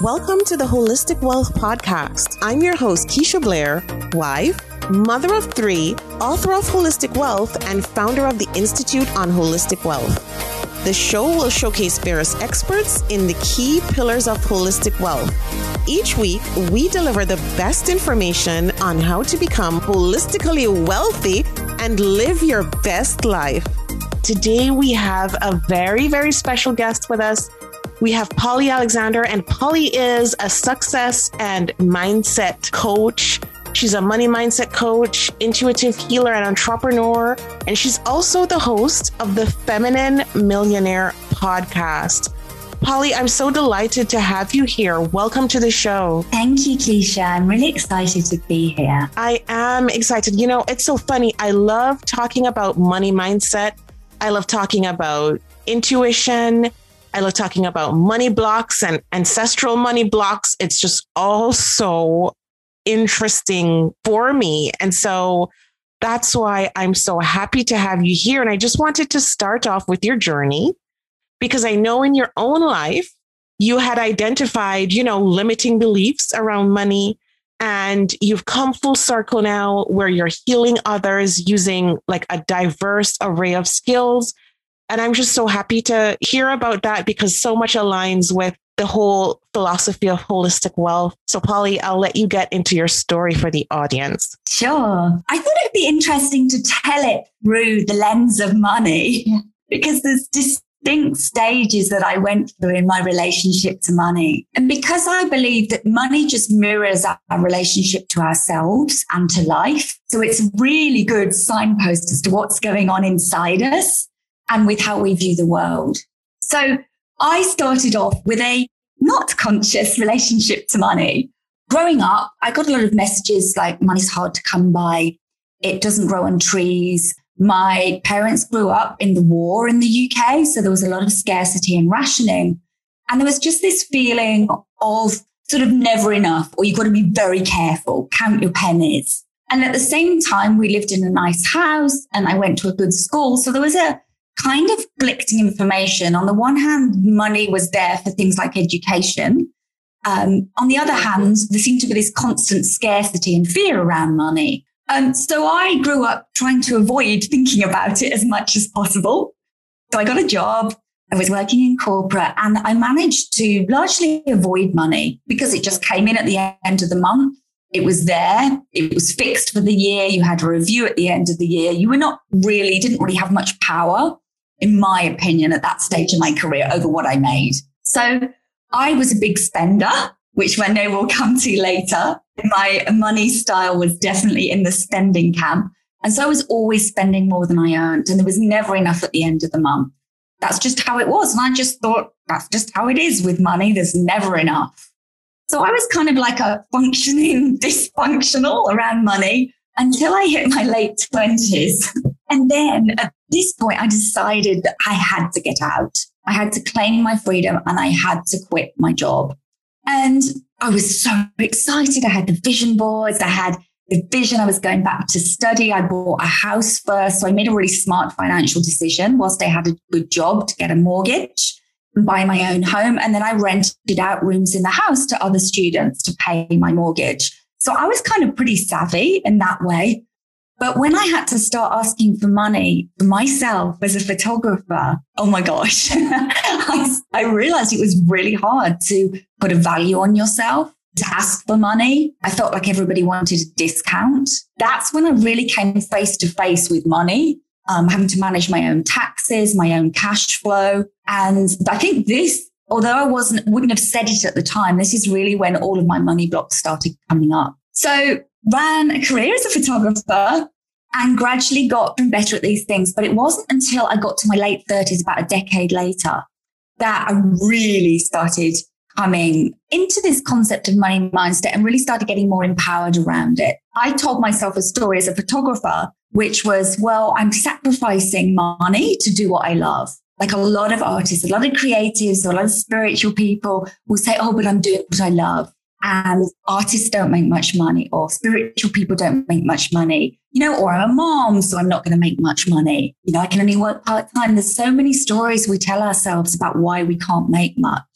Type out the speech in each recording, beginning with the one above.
Welcome to the Holistic Wealth Podcast. I'm your host, Keisha Blair, wife, mother of 3, author of Holistic Wealth, and founder of the Institute on Holistic Wealth. The show will showcase various experts in the key pillars of holistic wealth. Each week, we deliver the best information on how to become holistically wealthy and live your best life. Today, we have a very, very special guest with us. We have Polly Alexander, and Polly is a success and mindset coach. She's a money mindset coach, intuitive healer, and entrepreneur. And she's also the host of the Feminine Millionaire podcast. Polly, I'm so delighted to have you here. Welcome to the show. Thank you, Keisha. I'm really excited to be here. I am excited. You know, it's so funny. I love talking about money mindset. I love talking about intuition. I love talking about money blocks and ancestral money blocks. It's just all so interesting for me. And so that's why I'm so happy to have you here. And I just wanted to start off with your journey, because I know in your own life, you had identified, limiting beliefs around money, and you've come full circle now where you're healing others using like a diverse array of skills. And I'm just so happy to hear about that, because so much aligns with the whole philosophy of holistic wealth. So Polly, I'll let you get into your story for the audience. Sure. I thought it'd be interesting to tell it through the lens of money, because there's distinct stages that I went through in my relationship to money. And because I believe that money just mirrors our relationship to ourselves and to life. So it's a really good signpost as to what's going on inside us and with how we view the world. So I started off with a not conscious relationship to money. Growing up, I got a lot of messages like money's hard to come by. It doesn't grow on trees. My parents grew up in the war in the UK, so there was a lot of scarcity and rationing. And there was just this feeling of sort of never enough, or you've got to be very careful, count your pennies. And at the same time, we lived in a nice house and I went to a good school. So there was a kind of conflicting information. On the one hand, money was there for things like education. On the other hand, there seemed to be this constant scarcity and fear around money. So I grew up trying to avoid thinking about it as much as possible. So I got a job. I was working in corporate, and I managed to largely avoid money because it just came in at the end of the month. It was there. It was fixed for the year. You had a review at the end of the year. You didn't really have much power, in my opinion, at that stage of my career over what I made. So I was a big spender, which I know we'll come to later. My money style was definitely in the spending camp. And so I was always spending more than I earned, and there was never enough at the end of the month. That's just how it was. And I just thought that's just how it is with money. There's never enough. So I was kind of like a functioning dysfunctional around money until I hit my late 20s. And then at this point, I decided that I had to get out. I had to claim my freedom and I had to quit my job. And I was so excited. I had the vision boards. I had the vision. I was going back to study. I bought a house first. So I made a really smart financial decision whilst I had a good job to get a mortgage and buy my own home. And then I rented out rooms in the house to other students to pay my mortgage. So I was kind of pretty savvy in that way. But when I had to start asking for money for myself as a photographer, oh my gosh, I realized it was really hard to put a value on yourself, to ask for money. I felt like everybody wanted a discount. That's when I really came face to face with money, having to manage my own taxes, my own cash flow. And I think this, although I wouldn't have said it at the time, this is really when all of my money blocks started coming up. So ran a career as a photographer and gradually got better at these things. But it wasn't until I got to my late 30s, about a decade later, that I really started coming into this concept of money mindset and really started getting more empowered around it. I told myself a story as a photographer, which was, well, I'm sacrificing money to do what I love. Like a lot of artists, a lot of creatives, a lot of spiritual people will say, oh, but I'm doing what I love. And artists don't make much money, or spiritual people don't make much money, or I'm a mom, so I'm not going to make much money. I can only work part-time. There's so many stories we tell ourselves about why we can't make much.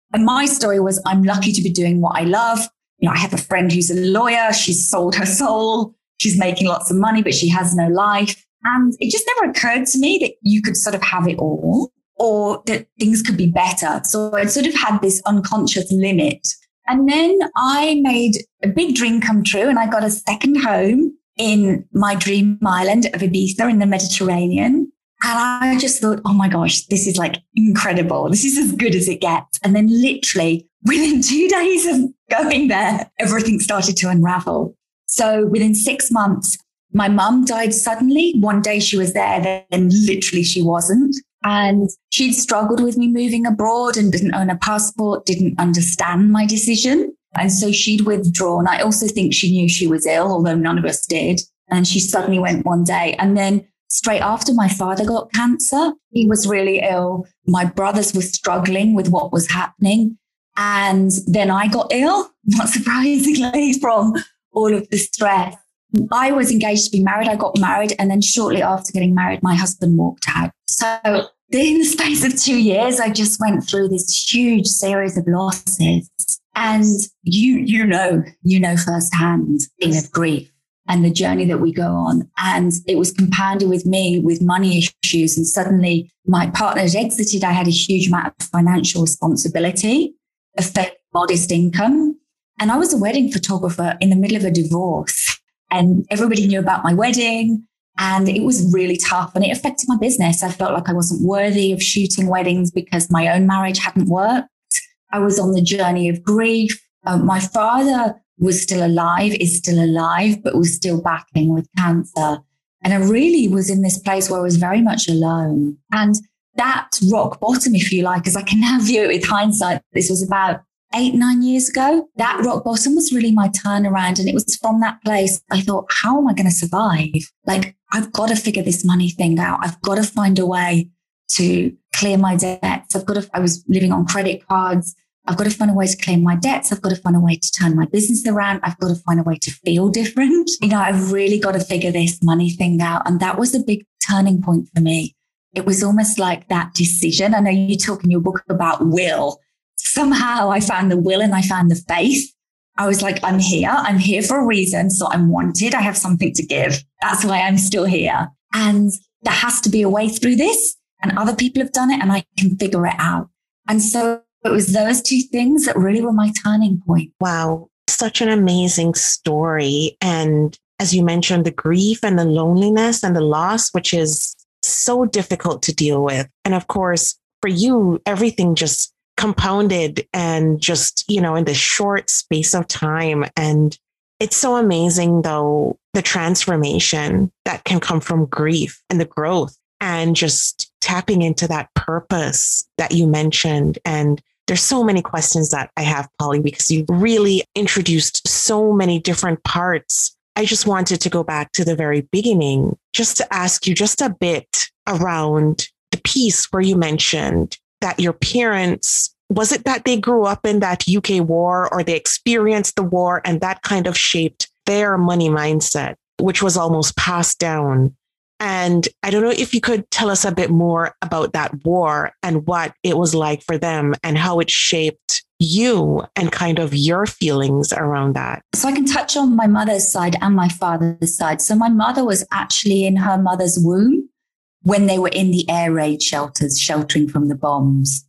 And my story was, I'm lucky to be doing what I love. I have a friend who's a lawyer. She's sold her soul. She's making lots of money, but she has no life. And it just never occurred to me that you could sort of have it all or that things could be better. So I sort of had this unconscious limit. And then I made a big dream come true and I got a second home in my dream island of Ibiza in the Mediterranean. And I just thought, oh my gosh, this is like incredible. This is as good as it gets. And then literally within 2 days of going there, everything started to unravel. So within 6 months, my mum died suddenly. One day she was there, then literally she wasn't. And she'd struggled with me moving abroad and didn't own a passport, didn't understand my decision. And so she'd withdrawn. I also think she knew she was ill, although none of us did. And she suddenly went one day. And then straight after, my father got cancer. He was really ill. My brothers were struggling with what was happening. And then I got ill, not surprisingly, from all of the stress. I was engaged to be married. I got married. And then shortly after getting married, my husband walked out. So in the space of 2 years, I just went through this huge series of losses. And you know firsthand of grief and the journey that we go on. And it was compounded with me with money issues. And suddenly my partner had exited. I had a huge amount of financial responsibility, a fairly modest income. And I was a wedding photographer in the middle of a divorce. And everybody knew about my wedding. And it was really tough and it affected my business. I felt like I wasn't worthy of shooting weddings because my own marriage hadn't worked. I was on the journey of grief. My father was still alive, is still alive, but was still battling with cancer. And I really was in this place where I was very much alone. And that rock bottom, if you like, as I can now view it with hindsight, this was about 8-9 years ago. That rock bottom was really my turnaround. And it was from that place I thought, how am I going to survive? Like, I've got to figure this money thing out. I've got to find a way to clear my debts. I was living on credit cards. I've got to find a way to clear my debts. I've got to find a way to turn my business around. I've got to find a way to feel different. I've really got to figure this money thing out. And that was a big turning point for me. It was almost like that decision. I know you talk in your book about will. Somehow I found the will and I found the faith. I was like, I'm here for a reason. So I'm wanted. I have something to give. That's why I'm still here. And there has to be a way through this. And other people have done it and I can figure it out. And so it was those two things that really were my turning point. Wow. Such an amazing story. And as you mentioned, the grief and the loneliness and the loss, which is so difficult to deal with. And of course, for you, everything just compounded and just, in this short space of time. And it's so amazing, though, the transformation that can come from grief and the growth and just tapping into that purpose that you mentioned. And there's so many questions that I have, Polly, because you really introduced so many different parts. I just wanted to go back to the very beginning, just to ask you just a bit around the piece where you mentioned that your parents, was it that they grew up in that UK war or they experienced the war and that kind of shaped their money mindset, which was almost passed down? And I don't know if you could tell us a bit more about that war and what it was like for them and how it shaped you and kind of your feelings around that. So I can touch on my mother's side and my father's side. So my mother was actually in her mother's womb when they were in the air raid shelters, sheltering from the bombs.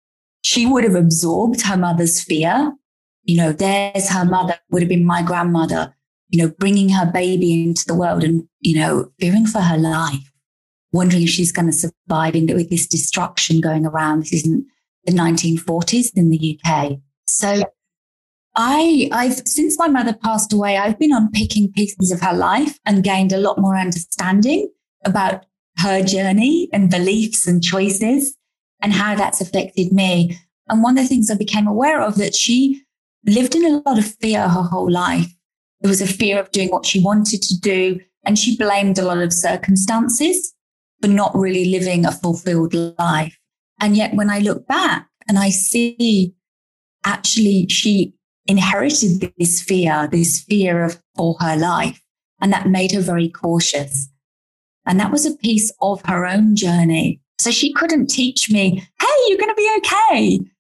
She would have absorbed her mother's fear. There's her mother, would have been my grandmother, bringing her baby into the world and, fearing for her life, wondering if she's going to survive with this destruction going around. This isn't the 1940s in the UK. So I've since my mother passed away, I've been unpicking pieces of her life and gained a lot more understanding about her journey and beliefs and choices and how that's affected me. And one of the things I became aware of, that she lived in a lot of fear her whole life. There was a fear of doing what she wanted to do. And she blamed a lot of circumstances for not really living a fulfilled life. And yet when I look back and I see actually she inherited this fear for her life. And that made her very cautious. And that was a piece of her own journey. So she couldn't teach me, hey, you're going to be okay.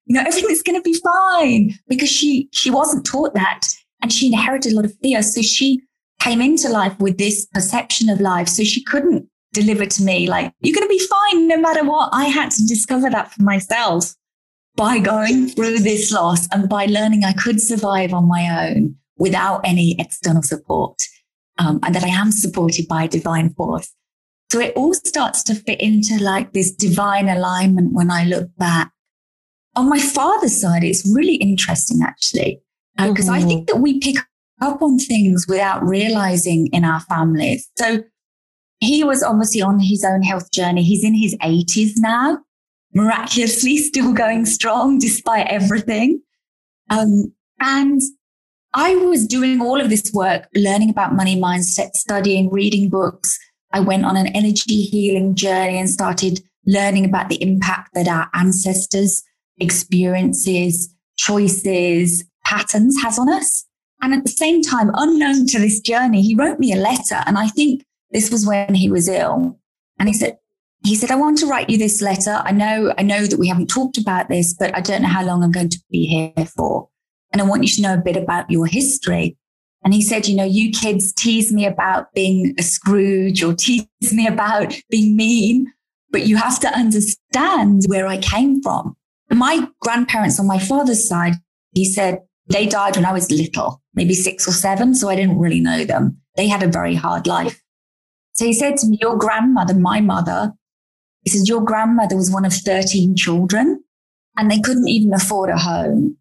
everything's going to be fine, because she wasn't taught that, and she inherited a lot of fear. So she came into life with this perception of life. So she couldn't deliver to me like, you're going to be fine no matter what. I had to discover that for myself by going through this loss and by learning I could survive on my own without any external support, and that I am supported by a divine force. So it all starts to fit into like this divine alignment when I look back. On my father's side, it's really interesting, actually, because I think that we pick up on things without realizing in our families. So he was obviously on his own health journey. He's in his 80s now, miraculously still going strong despite everything. And I was doing all of this work, learning about money mindset, studying, reading books. I went on an energy healing journey and started learning about the impact that our ancestors' experiences, choices, patterns has on us. And at the same time, unknown to this journey, he wrote me a letter. And I think this was when he was ill. And he said, I want to write you this letter. I know that we haven't talked about this, but I don't know how long I'm going to be here for. And I want you to know a bit about your history. And he said, you kids tease me about being a Scrooge or tease me about being mean, but you have to understand where I came from. My grandparents on my father's side, he said, they died when I was little, maybe 6 or 7. So I didn't really know them. They had a very hard life. So he said to me, your grandmother, my mother, he says, your grandmother was one of 13 children and they couldn't even afford a home.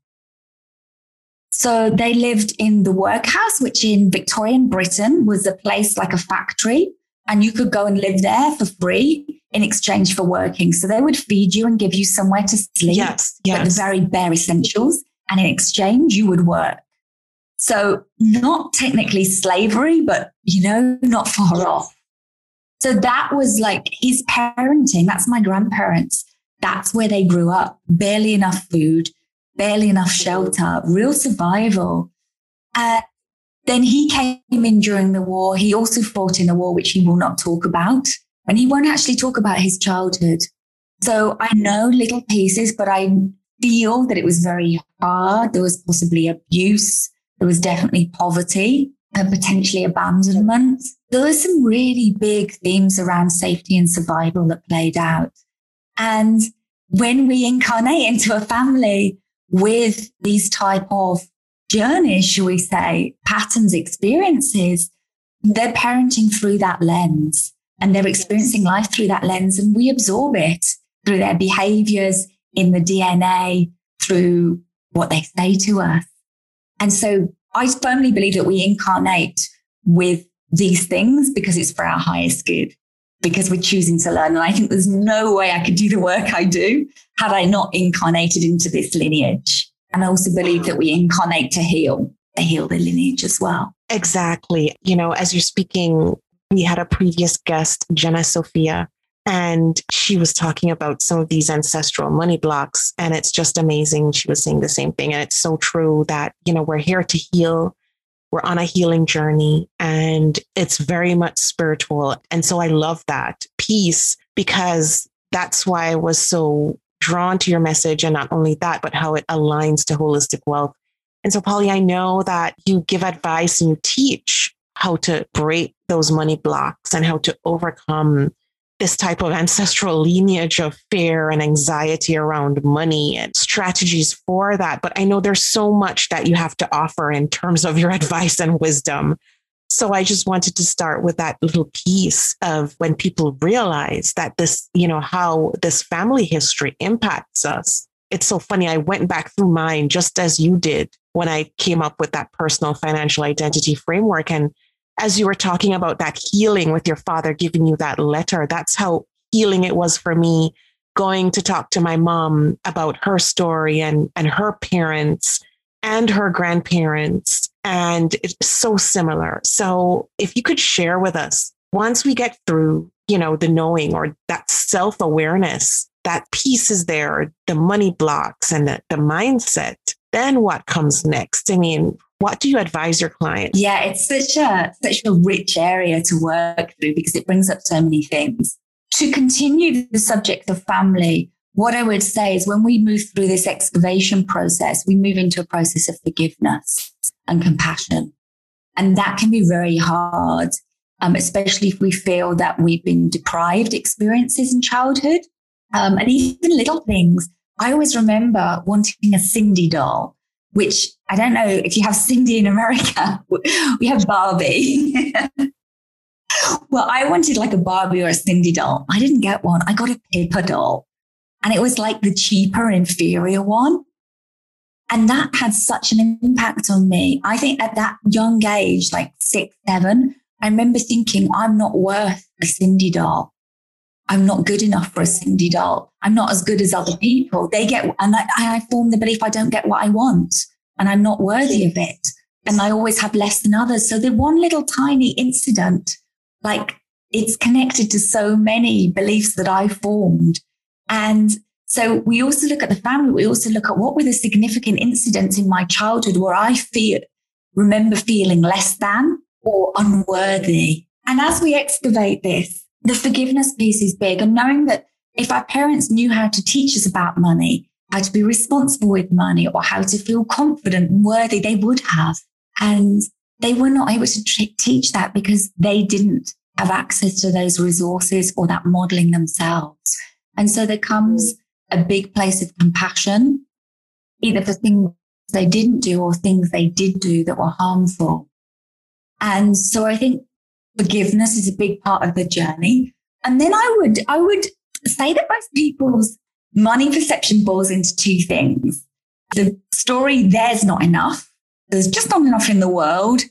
So they lived in the workhouse, which in Victorian Britain was a place like a factory, and you could go and live there for free in exchange for working. So they would feed you and give you somewhere to sleep, but the very bare essentials. And in exchange, you would work. So not technically slavery, but, not far off. So that was like his parenting. That's my grandparents. That's where they grew up. Barely enough food, barely enough shelter, real survival. Then he came in during the war. He also fought in the war, which he will not talk about. And he won't actually talk about his childhood. So I know little pieces, but I feel that it was very hard. There was possibly abuse. There was definitely poverty and potentially abandonment. There were some really big themes around safety and survival that played out. And when we incarnate into a family with these type of journeys, shall we say, patterns, experiences, they're parenting through that lens and they're experiencing life through that lens, and we absorb it through their behaviors in the DNA, through what they say to us. And so I firmly believe that we incarnate with these things because it's for our highest good, because we're choosing to learn. And I think there's no way I could do the work I do had I not incarnated into this lineage. And I also believe that we incarnate to heal the lineage as well. Exactly. As you're speaking, we had a previous guest, Jenna Sophia, and she was talking about some of these ancestral money blocks. And it's just amazing. She was saying the same thing. And it's so true that, we're here to heal. We're on a healing journey, and it's very much spiritual. And so I love that piece, because that's why I was so drawn to your message. And not only that, but how it aligns to holistic wealth. And so, Polly, I know that you give advice and you teach how to break those money blocks and how to overcome this type of ancestral lineage of fear and anxiety around money and strategies for that. But I know there's so much that you have to offer in terms of your advice and wisdom. So I just wanted to start with that little piece of when people realize that this, how this family history impacts us. It's so funny. I went back through mine just as you did when I came up with that personal financial identity framework. And as you were talking about that healing with your father giving you that letter, that's how healing it was for me, going to talk to my mom about her story and her parents and her grandparents. And it's so similar. So if you could share with us, once we get through, the knowing or that self-awareness, that piece is there, the money blocks and the mindset, then what comes next? I mean, what do you advise your clients? Yeah, it's such a rich area to work through because it brings up so many things. To continue the subject of family, what I would say is when we move through this excavation process, we move into a process of forgiveness and compassion. And that can be very hard, especially if we feel that we've been deprived experiences in childhood. And even little things. I always remember wanting a Cindy doll, which I don't know if you have Cindy in America. We have Barbie. Well, I wanted like a Barbie or a Cindy doll. I didn't get one. I got a Pippa doll. And it was like the cheaper, inferior one. And that had such an impact on me. I think at that young age, like 6, 7, I remember thinking, I'm not worth a Cindy doll. I'm not good enough for a Cindy doll. I'm not as good as other people. They get, and I formed the belief I don't get what I want and I'm not worthy of it. And I always have less than others. So the one little tiny incident, like it's connected to so many beliefs that I formed. And so we also look at the family. We also look at what were the significant incidents in my childhood where I remember feeling less than or unworthy. And as we excavate this, the forgiveness piece is big. And knowing that if our parents knew how to teach us about money, how to be responsible with money, or how to feel confident and worthy, they would have. And they were not able to teach that because they didn't have access to those resources or that modeling themselves. And so there comes a big place of compassion, either for things they didn't do or things they did do that were harmful. And so I think forgiveness is a big part of the journey. And then I would say that most people's money perception boils into two things. The story, there's not enough. There's just not enough in the world.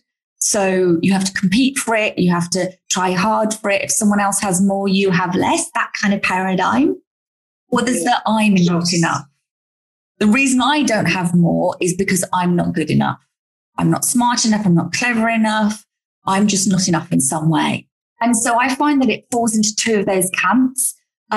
So you have to compete for it. You have to try hard for it. If someone else has more, you have less, that kind of paradigm. Or there's the I'm not enough. The reason I don't have more is because I'm not good enough. I'm not smart enough. I'm not clever enough. I'm just not enough in some way. And so I find that it falls into two of those camps,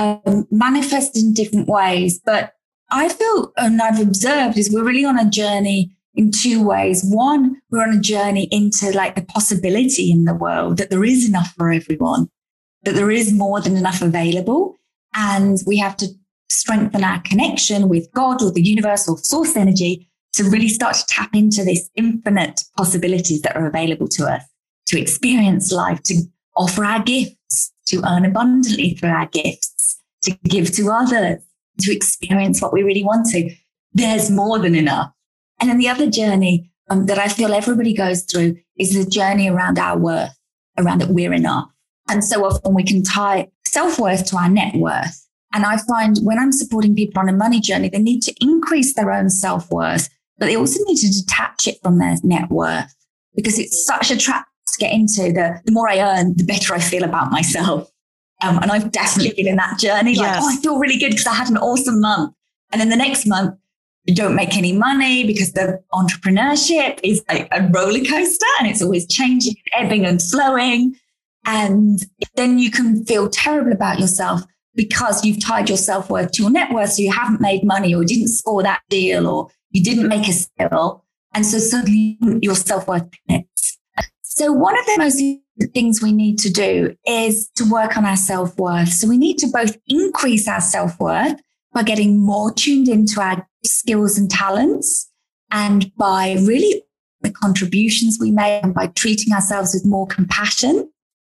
manifest in different ways. But I feel, and I've observed, is we're really on a journey in two ways. One, we're on a journey into like the possibility in the world that there is enough for everyone, that there is more than enough available. And we have to strengthen our connection with God or the universe or source energy to really start to tap into this infinite possibilities that are available to us, to experience life, to offer our gifts, to earn abundantly through our gifts, to give to others, to experience what we really want to. There's more than enough. And then the other journey that I feel everybody goes through is the journey around our worth, around that we're enough. And so often we can tie self-worth to our net worth. And I find when I'm supporting people on a money journey, they need to increase their own self-worth, but they also need to detach it from their net worth because it's such a trap to get into. The more I earn, the better I feel about myself. And I've definitely been in that journey. Like, I feel really good because I had an awesome month. And then the next month, you don't make any money because the entrepreneurship is like a roller coaster and it's always changing, ebbing and flowing. And then you can feel terrible about yourself because you've tied your self-worth to your net worth. So you haven't made money or didn't score that deal or you didn't make a sale. And so suddenly your self-worth plummets. So one of the most things we need to do is to work on our self-worth. So we need to both increase our self-worth by getting more tuned into our skills and talents and by really the contributions we make and by treating ourselves with more compassion.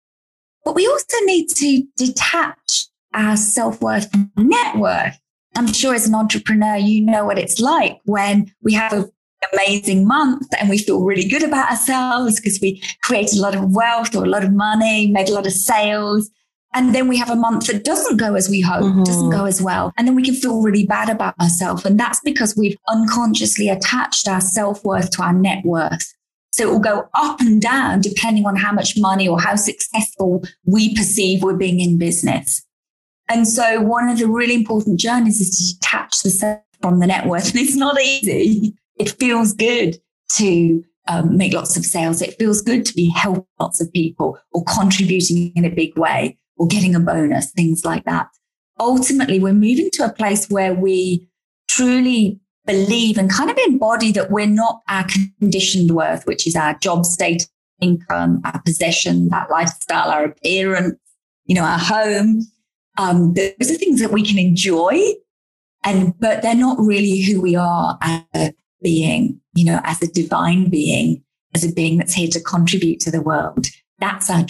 But we also need to detach our self-worth from net worth. I'm sure as an entrepreneur, you know what it's like when we have an amazing month and we feel really good about ourselves because we created a lot of wealth or a lot of money, made a lot of sales. And then we have a month that doesn't go as we hope, doesn't go as well. And then we can feel really bad about ourselves. And that's because we've unconsciously attached our self-worth to our net worth. So it will go up and down depending on how much money or how successful we perceive we're being in business. And so one of the really important journeys is to detach the self from the net worth. And it's not easy. It feels good to make lots of sales. It feels good to be helping lots of people or contributing in a big way or getting a bonus, things like that. Ultimately, we're moving to a place where we truly believe and kind of embody that we're not our conditioned worth, which is our job state, income, our possession, our lifestyle, our appearance, our home. Those are things that we can enjoy, But they're not really who we are as a being, as a divine being, as a being that's here to contribute to the world. That's our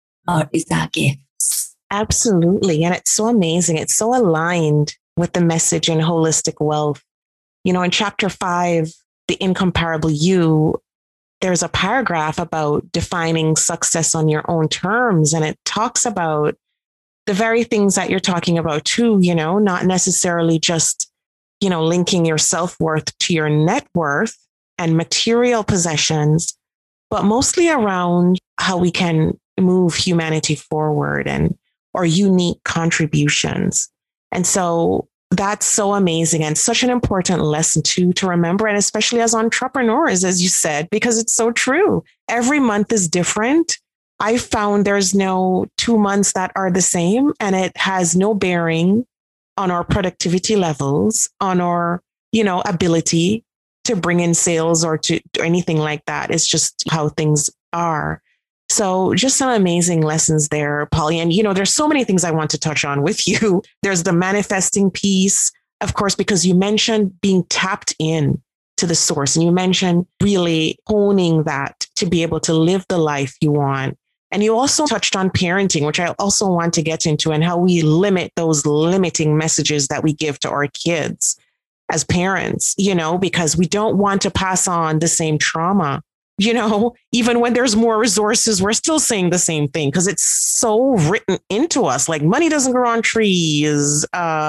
gifts. Absolutely. And it's so amazing. It's so aligned with the message in Holistic Wealth. In chapter 5, The Incomparable You, there's a paragraph about defining success on your own terms. And it talks about the very things that you're talking about too, not necessarily just, linking your self-worth to your net worth and material possessions, but mostly around how we can move humanity forward and our unique contributions. And so that's so amazing and such an important lesson too, to remember. And especially as entrepreneurs, as you said, because it's so true. Every month is different. I found there's no 2 months that are the same, and it has no bearing on our productivity levels, on our, ability to bring in sales or to anything like that. It's just how things are. So just some amazing lessons there, Polly. And, there's so many things I want to touch on with you. There's the manifesting piece, of course, because you mentioned being tapped in to the source, and you mentioned really honing that to be able to live the life you want. And you also touched on parenting, which I also want to get into, and how we limit those limiting messages that we give to our kids as parents, because we don't want to pass on the same trauma. Even when there's more resources, we're still saying the same thing because it's so written into us. Like, money doesn't grow on trees.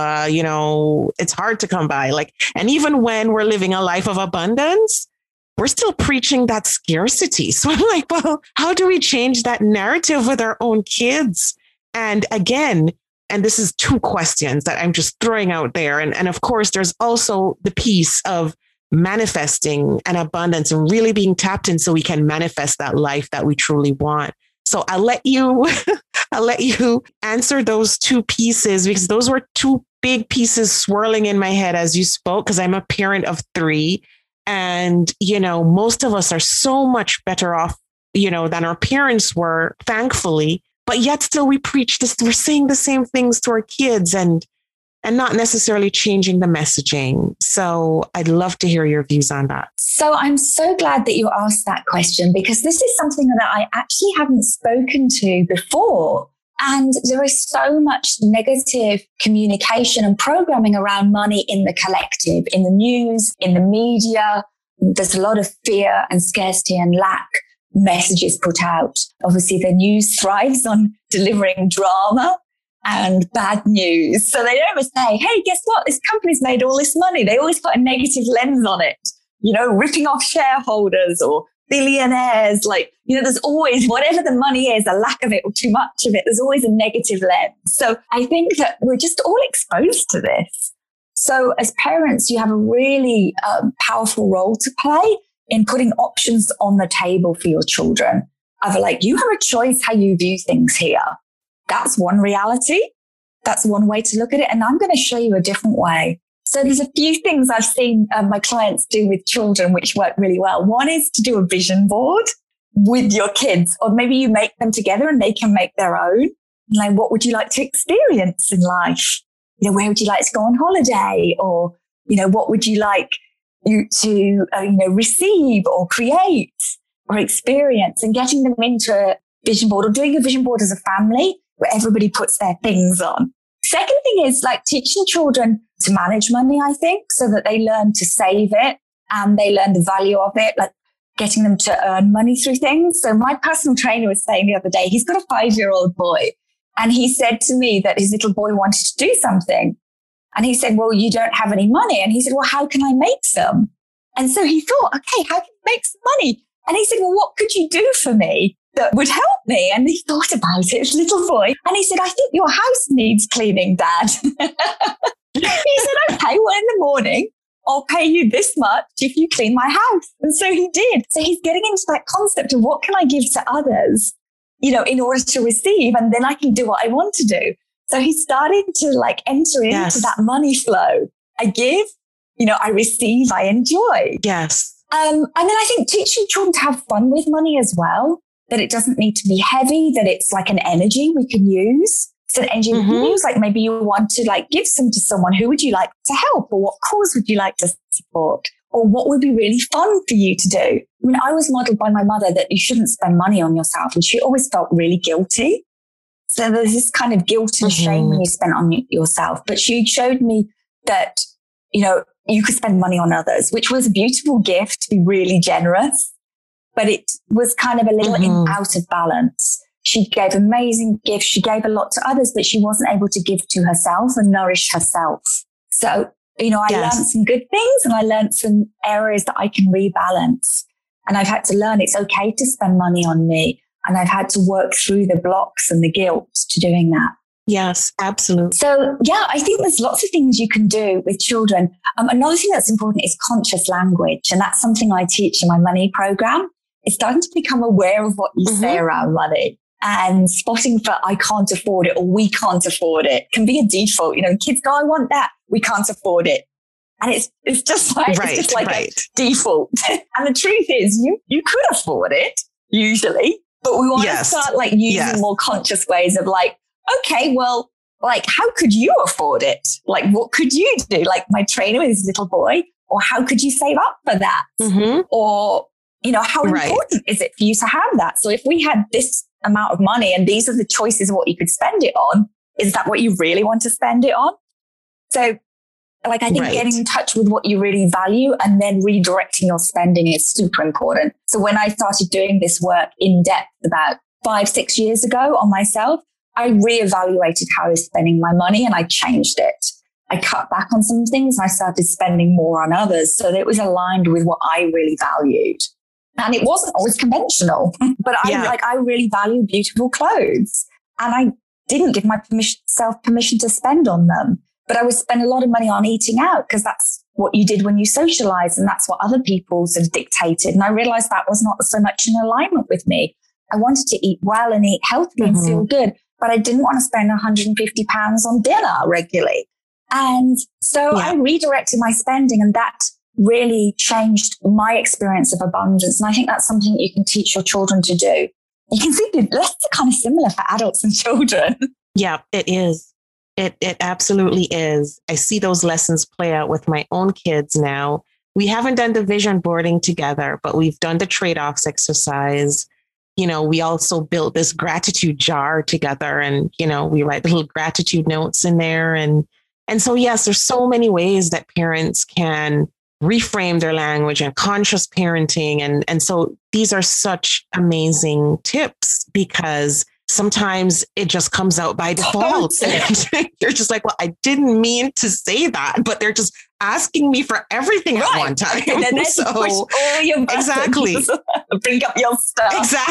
It's hard to come by. And even when we're living a life of abundance, we're still preaching that scarcity. So I'm like, well, how do we change that narrative with our own kids? And again, and this is 2 questions that I'm just throwing out there. And of course, there's also the piece of manifesting an abundance and really being tapped in so we can manifest that life that we truly want. So I'll let you answer those 2 pieces, because those were 2 big pieces swirling in my head as you spoke, because I'm a parent of 3. And, most of us are so much better off, than our parents were, thankfully, but yet still we preach this, we're saying the same things to our kids and not necessarily changing the messaging. So I'd love to hear your views on that. So I'm so glad that you asked that question, because this is something that I actually haven't spoken to before. And there is so much negative communication and programming around money in the collective, in the news, in the media. There's a lot of fear and scarcity and lack messages put out. Obviously, the news thrives on delivering drama and bad news. So they don't say, hey, guess what? This company's made all this money. They always put a negative lens on it, ripping off shareholders or billionaires. There's always, whatever the money is, a lack of it or too much of it, there's always a negative lens. So I think that we're just all exposed to this. So as parents, you have a really powerful role to play in putting options on the table for your children. You have a choice how you view things here. That's one reality. That's one way to look at it. And I'm going to show you a different way. So there's a few things I've seen my clients do with children which work really well. One is to do a vision board with your kids, or maybe you make them together and they can make their own. What would you like to experience in life? Where would you like to go on holiday? Or, what would you like you to, receive or create or experience, and getting them into a vision board, or doing a vision board as a family where everybody puts their things on. Second thing is teaching children to manage money, I think, so that they learn to save it and they learn the value of it, getting them to earn money through things. So my personal trainer was saying the other day, he's got a 5-year-old boy, and he said to me that his little boy wanted to do something. And he said, well, you don't have any money. And he said, well, how can I make some? And so he thought, okay, how can I make some money? And he said, well, what could you do for me that would help me? And he thought about it, his little boy. And he said, I think your house needs cleaning, Dad. He said, okay, well, in the morning, I'll pay you this much if you clean my house. And so he did. So he's getting into that concept of what can I give to others, in order to receive, and then I can do what I want to do. So he started to enter into that money flow. I give, I receive, I enjoy. Yes. And then I think teaching children to have fun with money as well, that it doesn't need to be heavy, that it's like an energy we can use. St. Angie News, like maybe you want to like give some to someone. Who would you like to help? Or what cause would you like to support? Or what would be really fun for you to do? I mean, I was modeled by my mother that you shouldn't spend money on yourself. And she always felt really guilty. So there's this kind of guilt and shame when you spend on yourself. But she showed me that, you know, you could spend money on others, which was a beautiful gift to be really generous. But it was kind of a little out of balance. She gave amazing gifts. She gave a lot to others, but she wasn't able to give to herself and nourish herself. So, you know, I learned some good things and I learned some areas that I can rebalance. And I've had to learn it's okay to spend money on me. And I've had to work through the blocks and the guilt to doing that. Yes, absolutely. So, yeah, I think there's lots of things you can do with children. Another thing that's important is conscious language. And that's something I teach in my money program. It's starting to become aware of what you say around money. And spotting for I can't afford it or we can't afford it can be a default. You know, kids go, I want that. We can't afford it. And it's just like, a default. And the truth is you could afford it usually, but we want to start like using more conscious ways of like, okay, well, like how could you afford it? Like what could you do? Like my trainer with his little boy, or how could you save up for that? Or, you know, how important is it for you to have that? So if we had this amount of money and these are the choices of what you could spend it on, is that what you really want to spend it on? So like, I think getting in touch with what you really value and then redirecting your spending is super important. So when I started doing this work in depth about 5-6 years ago on myself, I reevaluated how I was spending my money and I changed it. I cut back on some things and I started spending more on others. So that it was aligned with what I really valued. And it wasn't always conventional, but I really value beautiful clothes. And I didn't give myself permission to spend on them. But I would spend a lot of money on eating out because that's what you did when you socialized and that's what other people sort of dictated. And I realized that was not so much in alignment with me. I wanted to eat well and eat healthily and feel good, but I didn't want to spend £150 on dinner regularly. And so I redirected my spending and that really changed my experience of abundance. And I think that's something you can teach your children to do. You can see that's kind of similar for adults and children. Yeah, it is. It absolutely is. I see those lessons play out with my own kids now. We haven't done the vision boarding together, but we've done the trade-offs exercise. You know, we also built this gratitude jar together and, you know, we write little gratitude notes in there. And so, yes, there's so many ways that parents can reframe their language and conscious parenting. And so these are such amazing tips because sometimes it just comes out by default. And you're just like, well, I didn't mean to say that, but they're just asking me for everything at one time. And then push all your buttons. Exactly. Bring up your stuff.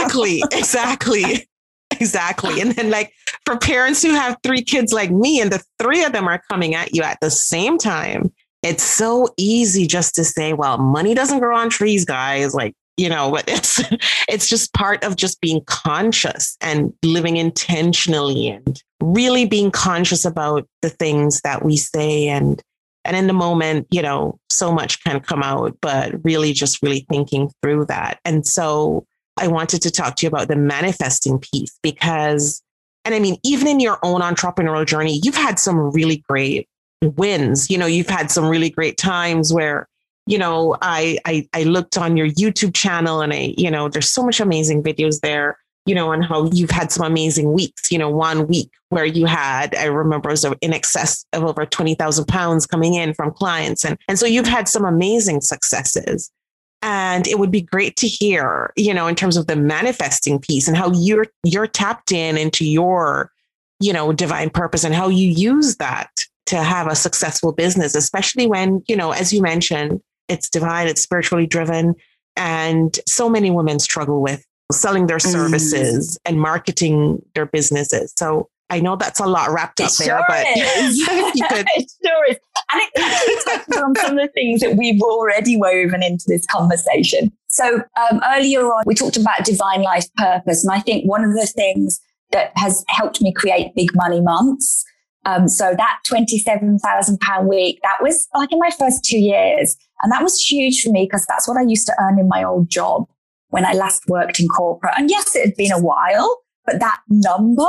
Exactly. And then like for parents who have 3 kids like me and the 3 of them are coming at you at the same time, it's so easy just to say, well, money doesn't grow on trees, guys. Like, you know, but it's just part of just being conscious and living intentionally and really being conscious about the things that we say. And in the moment, you know, so much can come out, but really thinking through that. And so I wanted to talk to you about the manifesting piece because, and I mean, even in your own entrepreneurial journey, you've had some really great wins. You know, you've had some really great times where, you know, I looked on your YouTube channel and there's so much amazing videos there, you know, and how you've had some amazing weeks, you know, one week where you had, I remember it was in excess of over 20,000 pounds coming in from clients. And so you've had some amazing successes. And it would be great to hear, you know, in terms of the manifesting piece and how you're tapped into your, you know, divine purpose and how you use that to have a successful business, especially when, you know, as you mentioned, it's divine, it's spiritually driven. And so many women struggle with selling their services and marketing their businesses. So I know that's a lot wrapped up there, but it sure is. And it actually touches on some of the things that we've already woven into this conversation. So earlier on, we talked about divine life purpose. And I think one of the things that has helped me create Big Money Months. So that £27,000 week, that was like in my first 2 years. And that was huge for me because that's what I used to earn in my old job when I last worked in corporate. And yes, it had been a while, but that number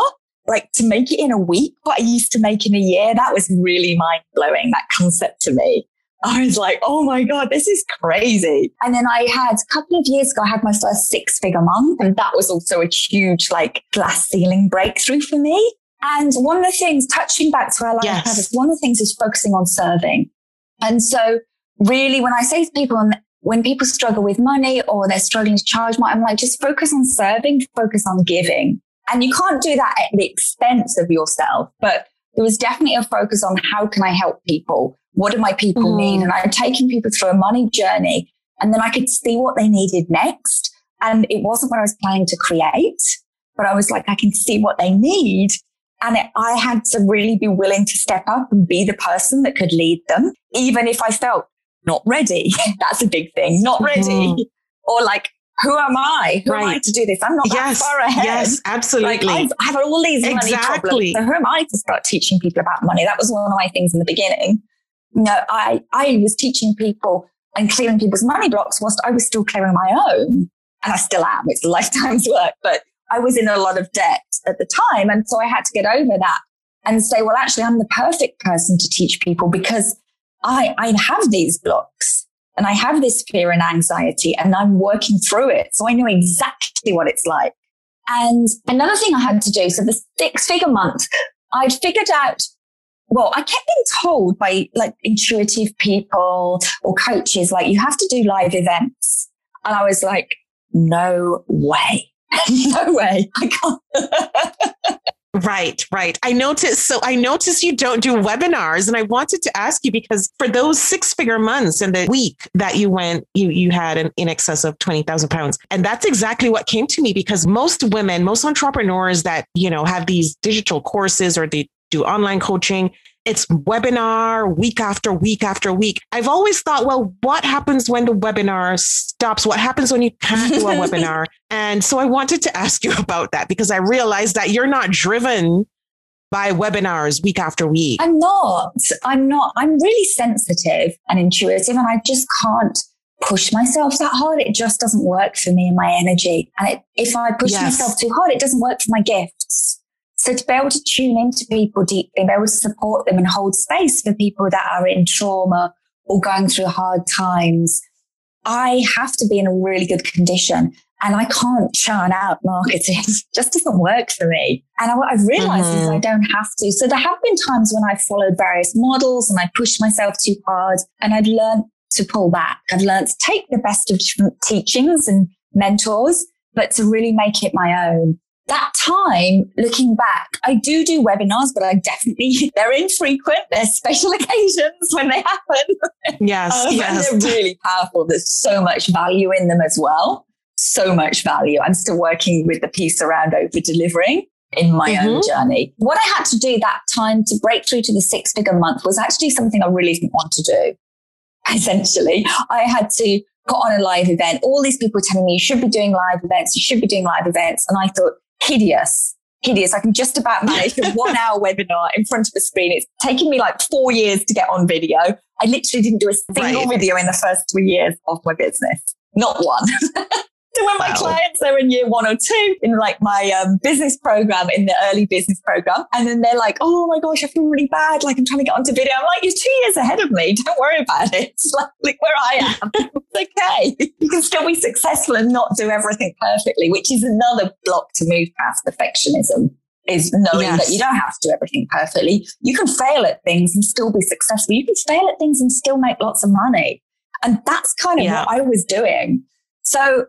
like to make it in a week, what I used to make in a year, that was really mind blowing, that concept to me. I was like, oh my God, this is crazy. And then I had a couple of years ago, I had my first 6-figure month. And that was also a huge like glass ceiling breakthrough for me. And one of the things, touching back to our life purpose, one of the things is focusing on serving. And so really, when I say to people, when people struggle with money or they're struggling to charge more, I'm like, just focus on serving, focus on giving. And you can't do that at the expense of yourself. But there was definitely a focus on how can I help people? What do my people need? And I'm taking people through a money journey, and then I could see what they needed next. And it wasn't what I was planning to create, but I was like, I can see what they need. And I had to really be willing to step up and be the person that could lead them, even if I felt not ready. That's a big thing. Not ready. Or like, who am I? Who am I to do this? I'm not that far ahead. Yes, absolutely. Like, I have all these money problems. So who am I to start teaching people about money? That was one of my things in the beginning. No, I was teaching people and clearing people's money blocks whilst I was still clearing my own. And I still am. It's a lifetime's work. But I was in a lot of debt at the time. And so I had to get over that and say, well, actually, I'm the perfect person to teach people because I have these blocks and I have this fear and anxiety and I'm working through it. So I know exactly what it's like. And another thing I had to do, so the 6-figure month, I'd figured out, well, I kept being told by like intuitive people or coaches, like, you have to do live events. And I was like, no way. No way. I can't. Right. I noticed you don't do webinars, and I wanted to ask you because for those 6-figure months and the week that you went, you had in excess of 20,000 pounds. And that's exactly what came to me, because most women, most entrepreneurs that, have these digital courses or they do online coaching, it's webinar week after week after week. I've always thought, well, what happens when the webinar stops? What happens when you can't do a webinar? And so I wanted to ask you about that, because I realized that you're not driven by webinars week after week. I'm not. I'm really sensitive and intuitive, and I just can't push myself that hard. It just doesn't work for me and my energy. And if I push myself too hard, it doesn't work for my gifts. So to be able to tune into people deeply, be able to support them and hold space for people that are in trauma or going through hard times, I have to be in a really good condition. And I can't churn out marketing. It just doesn't work for me. And what I've realized is I don't have to. So there have been times when I've followed various models and I pushed myself too hard, and I'd learned to pull back. I've learned to take the best of different teachings and mentors, but to really make it my own. That time, looking back, I do webinars, but they're infrequent. They're special occasions when they happen. Yes. And they're really powerful. There's so much value in them as well. So much value. I'm still working with the piece around over delivering in my own journey. What I had to do that time to break through to the 6-figure month was actually something I really didn't want to do. Essentially, I had to put on a live event. All these people were telling me, you should be doing live events. You should be doing live events. And I thought, hideous. I can just about manage a 1-hour webinar in front of a screen. It's taken me like 4 years to get on video. I literally didn't do a single video in the first 3 years of my business. Not one. So when my clients are in year 1 or 2 in like my business program, in the early business program, and then they're like, oh my gosh, I feel really bad. Like, I'm trying to get onto video. I'm like, you're 2 years ahead of me. Don't worry about it. It's like where I am. It's okay. You can still be successful and not do everything perfectly, which is another block to move past perfectionism, is knowing that you don't have to do everything perfectly. You can fail at things and still be successful. You can fail at things and still make lots of money. And that's kind of what I was doing. So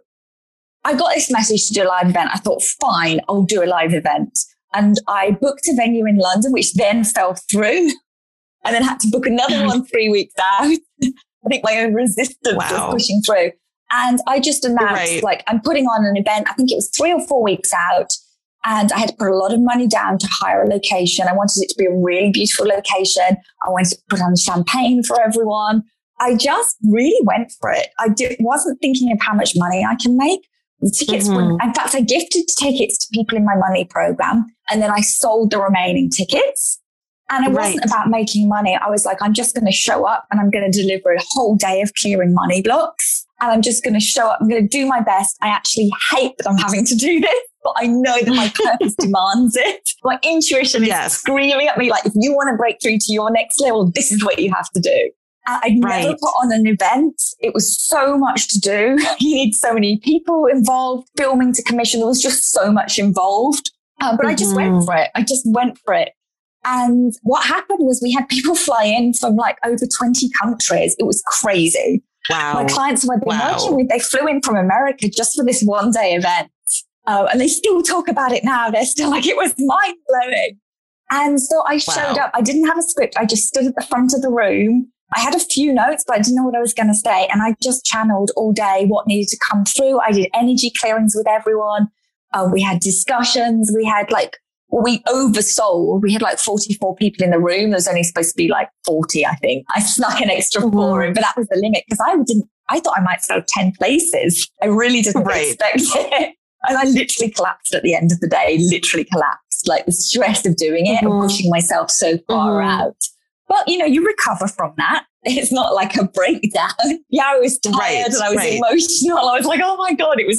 I got this message to do a live event. I thought, fine, I'll do a live event. And I booked a venue in London, which then fell through, and then had to book another one 3 weeks out. I think my own resistance was pushing through. And I just announced, like, I'm putting on an event. I think it was 3 or 4 weeks out. And I had to put a lot of money down to hire a location. I wanted it to be a really beautiful location. I wanted to put on champagne for everyone. I just really went for it. Wasn't thinking of how much money I can make. The tickets were, in fact, I gifted tickets to people in my money program, and then I sold the remaining tickets. And it wasn't about making money. I was like, I'm just going to show up and I'm going to deliver a whole day of clearing money blocks. And I'm just going to show up. I'm going to do my best. I actually hate that I'm having to do this. but I know that my purpose demands it. My intuition is screaming at me like, if you want to break through to your next level, this is what you have to do. I'd never put on an event. It was so much to do. You need so many people involved, filming to commission. There was just so much involved. But I just went for it. And what happened was we had people fly in from like over 20 countries. It was crazy. Wow. My clients who I've been working with, they flew in from America just for this one day event. And they still talk about it now. They're still like, it was mind blowing. And so I showed up. I didn't have a script. I just stood at the front of the room. I had a few notes, but I didn't know what I was going to say. And I just channeled all day what needed to come through. I did energy clearings with everyone. We had discussions. We had we oversold. We had like 44 people in the room. There was only supposed to be like 40, I think. I snuck an extra 4 in, but that was the limit because I thought I might sell 10 places. I really didn't expect it. And I literally collapsed at the end of the day, like the stress of doing it and pushing myself so far out. But, you recover from that. It's not like a breakdown. Yeah, I was tired and I was emotional. I was like, oh my God, it was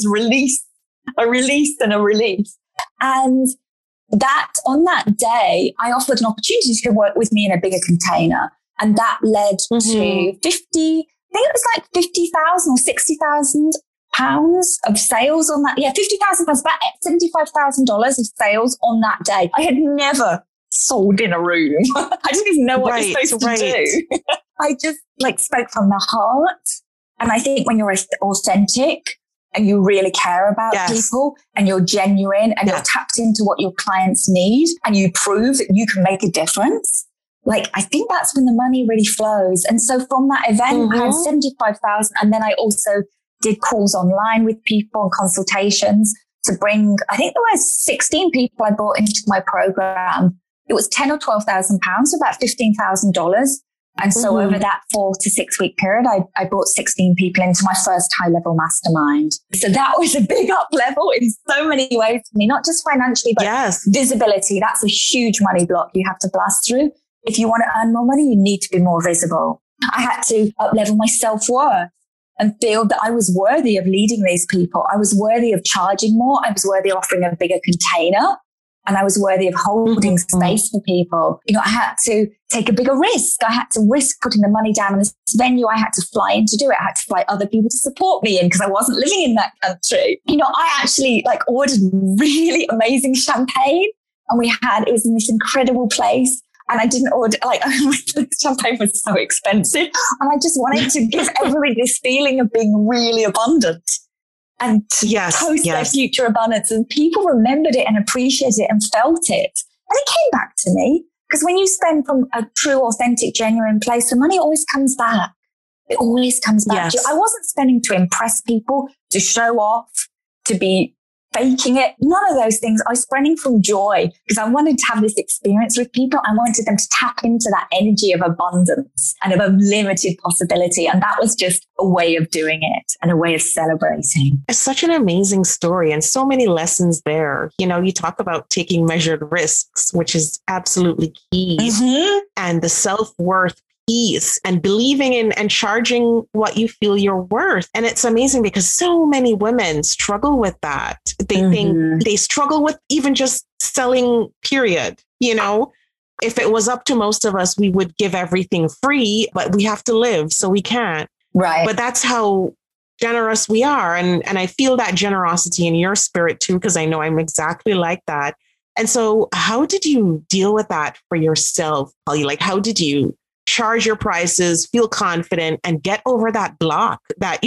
a release and a relief. And that on that day, I offered an opportunity to work with me in a bigger container. And that led to 50, I think it was like 50,000 or 60,000 pounds of sales on that. Yeah, 50,000 pounds, about $75,000 of sales on that day. I had never sold in a room. I didn't even know what you're supposed to do. I just spoke from the heart. And I think when you're authentic and you really care about people and you're genuine and you're tapped into what your clients need and you prove that you can make a difference, I think that's when the money really flows. And so from that event, I had 75,000. And then I also did calls online with people and consultations to bring, I think there were 16 people I brought into my program. It was 10 or 12,000 pounds, so about $15,000. And so over that 4 to 6 week period, I brought 16 people into my first high level mastermind. So that was a big up level in so many ways for me, not just financially, but visibility. That's a huge money block you have to blast through. If you want to earn more money, you need to be more visible. I had to up level my self-worth and feel that I was worthy of leading these people. I was worthy of charging more. I was worthy of offering a bigger container. And I was worthy of holding space for people. I had to take a bigger risk. I had to risk putting the money down in this venue. I had to fly in to do it. I had to fly other people to support me in because I wasn't living in that country. I actually ordered really amazing champagne and it was in this incredible place. And I didn't order, the champagne was so expensive. And I just wanted to give everybody this feeling of being really abundant. And post their future abundance. And people remembered it and appreciated it and felt it. And it came back to me because when you spend from a true, authentic, genuine place, the money always comes back. It always comes back to you. I wasn't spending to impress people, to show off, to be faking it. None of those things. I was spending from joy because I wanted to have this experience with people. I wanted them to tap into that energy of abundance and of unlimited possibility. And that was just a way of doing it and a way of celebrating. It's such an amazing story and so many lessons there. You talk about taking measured risks, which is absolutely key. And the self-worth piece and believing in and charging what you feel you're worth. And it's amazing because so many women struggle with that. They think they struggle with even just selling, period. If it was up to most of us, we would give everything free, but we have to live, so we can't. Right. But that's how generous we are. And I feel that generosity in your spirit too, because I know I'm exactly like that. And so how did you deal with that for yourself, Polly? How did you charge your prices, feel confident, and get over that block that,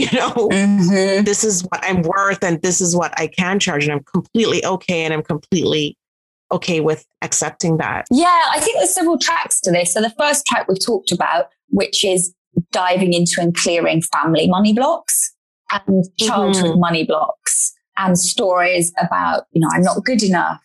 this is what I'm worth and this is what I can charge. And I'm completely okay. And I'm completely okay with accepting that. Yeah, I think there's several tracks to this. So the first track we've talked about, which is diving into and clearing family money blocks and childhood money blocks and stories about, I'm not good enough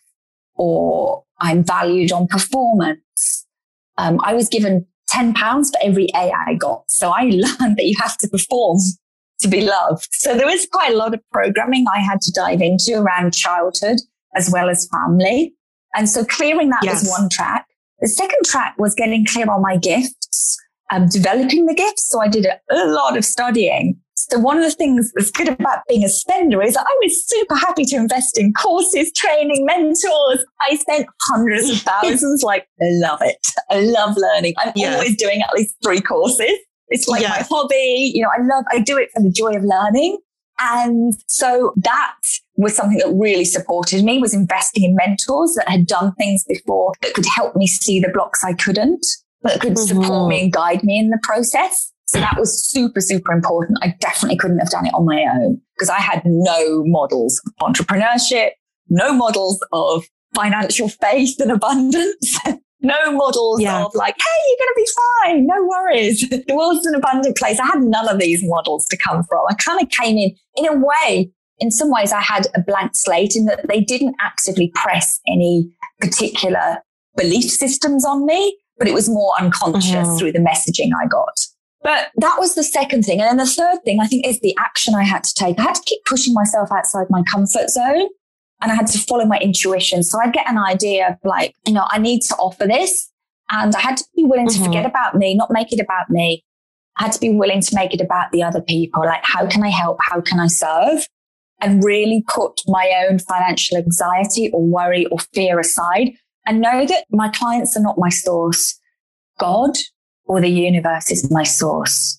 or I'm valued on performance. I was given £10 for every A I got. So I learned that you have to perform to be loved. So there was quite a lot of programming I had to dive into around childhood as well as family. And so clearing that was one track. The second track was getting clear on my gifts, developing the gifts. So I did a lot of studying So one of the things that's good about being a spender is that I was super happy to invest in courses, training, mentors. I spent hundreds of thousands. I love it. I love learning. I'm always doing at least 3 courses. It's like my hobby. I do it for the joy of learning. And so that was something that really supported me, was investing in mentors that had done things before that could help me see the blocks I couldn't, that could support me and guide me in the process. So that was super, super important. I definitely couldn't have done it on my own because I had no models of entrepreneurship, no models of financial faith and abundance, no models of like, hey, you're going to be fine. No worries. The world's an abundant place. I had none of these models to come from. I kind of came in a way, in some ways I had a blank slate in that they didn't actively press any particular belief systems on me, but it was more unconscious through the messaging I got. But that was the second thing. And then the third thing, I think, is the action I had to take. I had to keep pushing myself outside my comfort zone and I had to follow my intuition. So I'd get an idea of like, I need to offer this. And I had to be willing to forget about me, not make it about me. I had to be willing to make it about the other people. Like, how can I help? How can I serve? And really put my own financial anxiety or worry or fear aside and know that my clients are not my source. God or the universe is my source.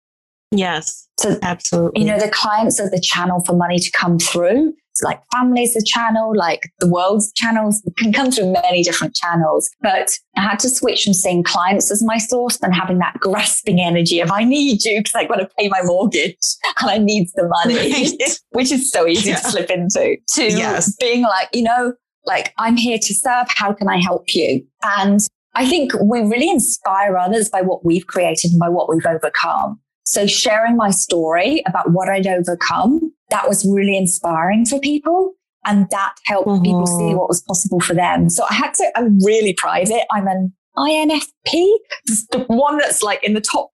Yes, so absolutely. The clients are the channel for money to come through. It's like family's the channel, like the world's channels can come through many different channels. But I had to switch from seeing clients as my source than having that grasping energy of I need you because I've got to pay my mortgage and I need the money, which is so easy to slip into, to being like, like I'm here to serve. How can I help you? And I think we really inspire others by what we've created and by what we've overcome. So sharing my story about what I'd overcome, that was really inspiring for people. And that helped people see what was possible for them. So I'm really private. I'm an INFP, the one that's like in the top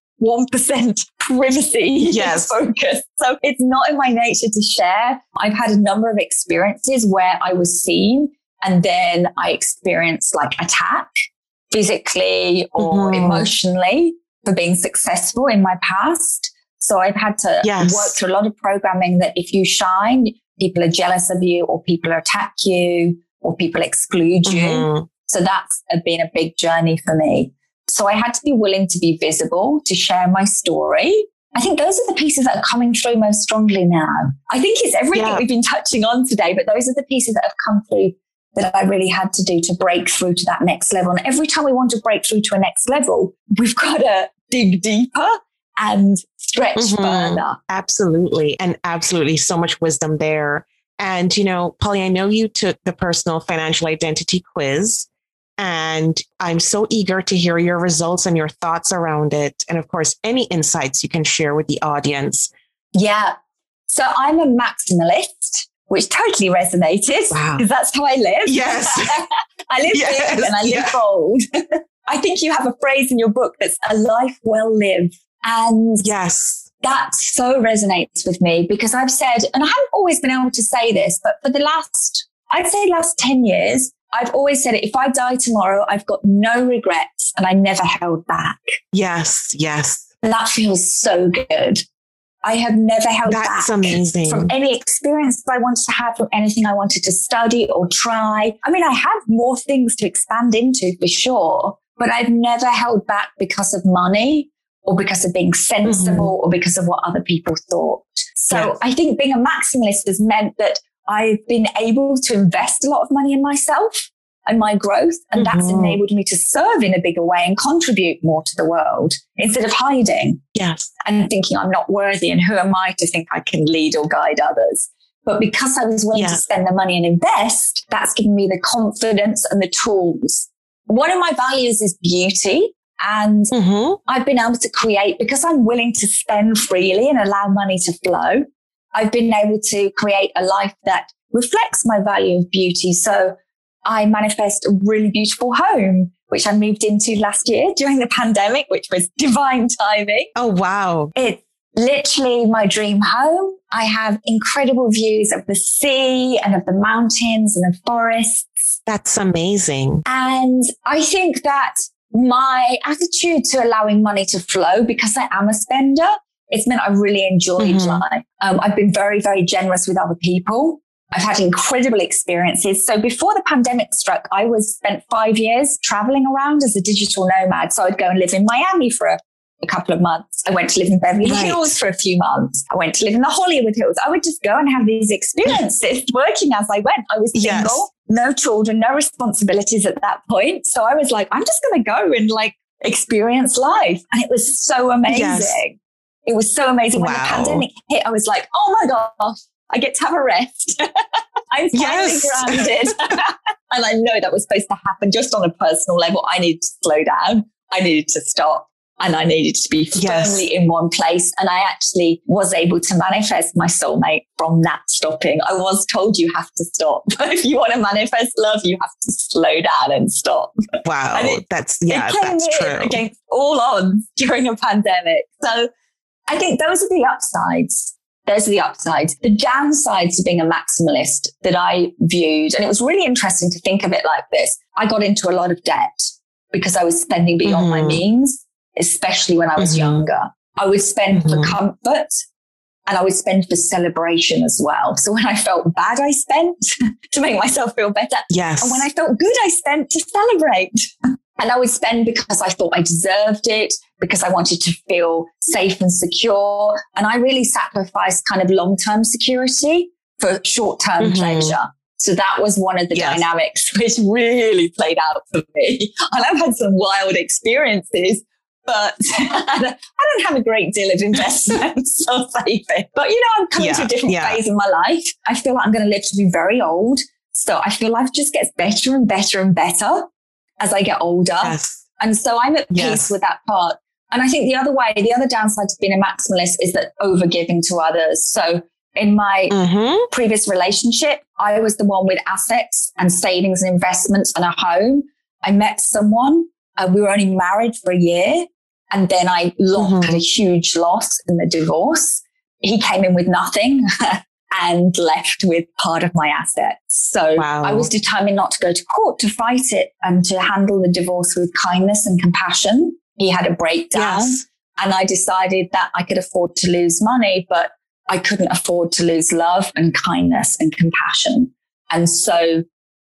1% privacy focus. So it's not in my nature to share. I've had a number of experiences where I was seen and then I experienced like attack physically or emotionally for being successful in my past. So I've had to work through a lot of programming that if you shine, people are jealous of you or people attack you or people exclude you. So that's been a big journey for me. So I had to be willing to be visible, to share my story. I think those are the pieces that are coming through most strongly now. I think it's everything we've been touching on today, but those are the pieces that have come through that I really had to do to break through to that next level. And every time we want to break through to a next level, we've got to dig deeper and stretch further. Absolutely. And absolutely so much wisdom there. And, Polly, I know you took the personal financial identity quiz, and I'm so eager to hear your results and your thoughts around it. And of course, any insights you can share with the audience. Yeah. So I'm a maximalist, which totally resonated because that's how I live. Yes. I live big and I live bold. I think you have a phrase in your book that's a life well lived. And that so resonates with me because I've said, and I haven't always been able to say this, but for the last 10 years, I've always said it. If I die tomorrow, I've got no regrets and I never held back. Yes. And that feels so good. I have never held back. That's amazing. From any experience that I wanted to have, from anything I wanted to study or try. I mean, I have more things to expand into for sure, but I've never held back because of money or because of being sensible or because of what other people thought. So I think being a maximalist has meant that I've been able to invest a lot of money in myself and my growth. And that's enabled me to serve in a bigger way and contribute more to the world instead of hiding. Yes. And thinking I'm not worthy and who am I to think I can lead or guide others. But because I was willing to spend the money and invest, that's given me the confidence and the tools. One of my values is beauty. And I've been able to create, because I'm willing to spend freely and allow money to flow, I've been able to create a life that reflects my value of beauty. So I manifest a really beautiful home, which I moved into last year during the pandemic, which was divine timing. Oh, wow. It's literally my dream home. I have incredible views of the sea and of the mountains and the forests. That's amazing. And I think that my attitude to allowing money to flow, because I am a spender, It's meant I really enjoyed life. I've been very, very generous with other people. I've had incredible experiences. So before the pandemic struck, I spent 5 years traveling around as a digital nomad. So I'd go and live in Miami for a couple of months. I went to live in Beverly Hills for a few months. I went to live in the Hollywood Hills. I would just go and have these experiences working as I went. I was single, no children, no responsibilities at that point. So I was like, I'm just going to go and like experience life. And it was so amazing. Yes. It was so amazing. When the pandemic hit, I was like, oh my gosh, I get to have a rest. I'm finally grounded. And I know that was supposed to happen just on a personal level. I needed to slow down. I needed to stop. And I needed to be firmly in one place. And I actually was able to manifest my soulmate from that stopping. I was told you have to stop. But if you want to manifest love, you have to slow down and stop. Wow. That's true. Against all odds during a pandemic. So I think those are the upsides. Those are the upsides. The downsides of being a maximalist that I viewed, and it was really interesting to think of it like this. I got into a lot of debt because I was spending beyond my means, especially when I was younger. I would spend for comfort and I would spend for celebration as well. So when I felt bad, I spent to make myself feel better. Yes. And when I felt good, I spent to celebrate. And I would spend because I thought I deserved it, because I wanted to feel safe and secure. And I really sacrificed kind of long-term security for short-term pleasure. So that was one of the dynamics which really played out for me. And I've had some wild experiences, but I don't have a great deal of investments or saving. But, I'm coming to a different phase in my life. I feel like I'm going to live to be very old. So I feel life just gets better and better and better as I get older. Yes. And so I'm at peace with that part. And I think the other downside to being a maximalist is that overgiving to others. So in my previous relationship, I was the one with assets and savings and investments and a home. I met someone, we were only married for a year. And then I had a huge loss in the divorce. He came in with nothing and left with part of my assets. So I was determined not to go to court to fight it and to handle the divorce with kindness and compassion. He had a breakdown and I decided that I could afford to lose money, but I couldn't afford to lose love and kindness and compassion. And so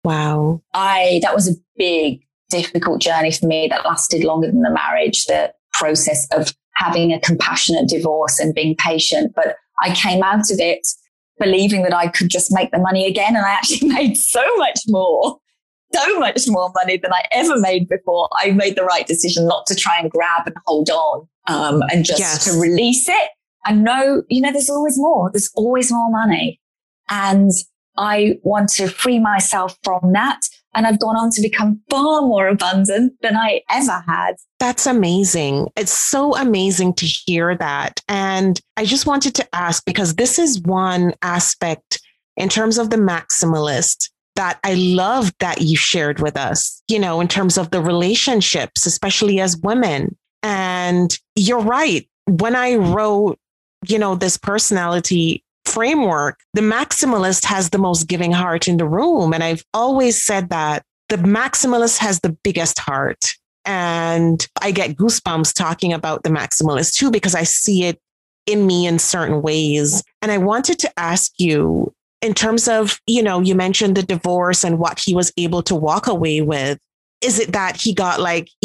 that was a big, difficult journey for me that lasted longer than the marriage, the process of having a compassionate divorce and being patient. But I came out of it believing that I could just make the money again. And I actually made so much more money than I ever made before. I made the right decision not to try and grab and hold on and just to release it and know, there's always more. There's always more money. And I want to free myself from that. And I've gone on to become far more abundant than I ever had. That's amazing. It's so amazing to hear that. And I just wanted to ask, because this is one aspect in terms of the maximalist that I love that you shared with us, in terms of the relationships, especially as women. And you're right. When I wrote, this personality framework, the maximalist has the most giving heart in the room. And I've always said that the maximalist has the biggest heart. And I get goosebumps talking about the maximalist too, because I see it in me in certain ways. And I wanted to ask you, in terms of, you mentioned the divorce and what he was able to walk away with. Is it that he got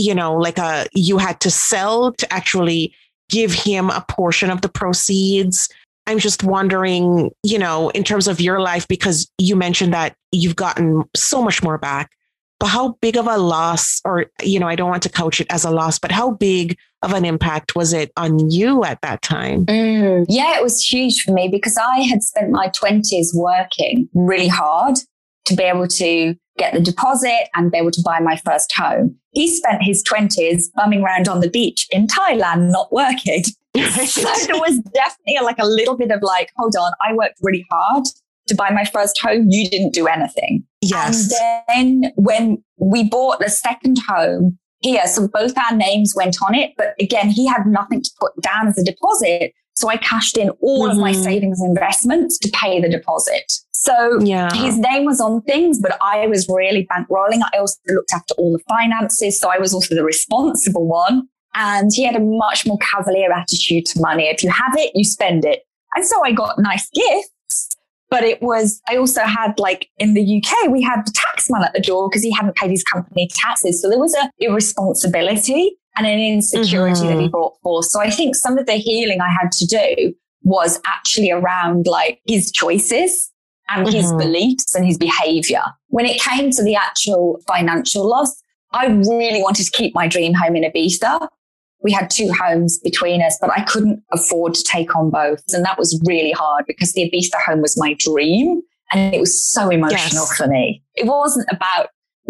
you had to sell to actually give him a portion of the proceeds? I'm just wondering, in terms of your life, because you mentioned that you've gotten so much more back, but how big of a loss, or, I don't want to couch it as a loss, but how big of an impact was it on you at that time? Yeah, it was huge for me because I had spent my 20s working really hard to be able to get the deposit and be able to buy my first home. He spent his 20s bumming around on the beach in Thailand, not working. So there was definitely a little bit of hold on, I worked really hard to buy my first home. You didn't do anything. Yes. And then when we bought the second home here, so both our names went on it. But again, he had nothing to put down as a deposit. So I cashed in all of my savings and investments to pay the deposit. So his name was on things, but I was really bankrolling. I also looked after all the finances. So I was also the responsible one. And he had a much more cavalier attitude to money. If you have it, you spend it. And so I got nice gifts, but I also had, like, in the UK, we had the taxman at the door because he hadn't paid his company taxes. So there was a irresponsibility and an insecurity that he brought forth. So I think some of the healing I had to do was actually around, like, his choices and his beliefs and his behavior. When it came to the actual financial loss, I really wanted to keep my dream home in Ibiza. We had 2 homes between us, but I couldn't afford to take on both. And that was really hard because the Ibiza home was my dream and it was so emotional for me. It wasn't about,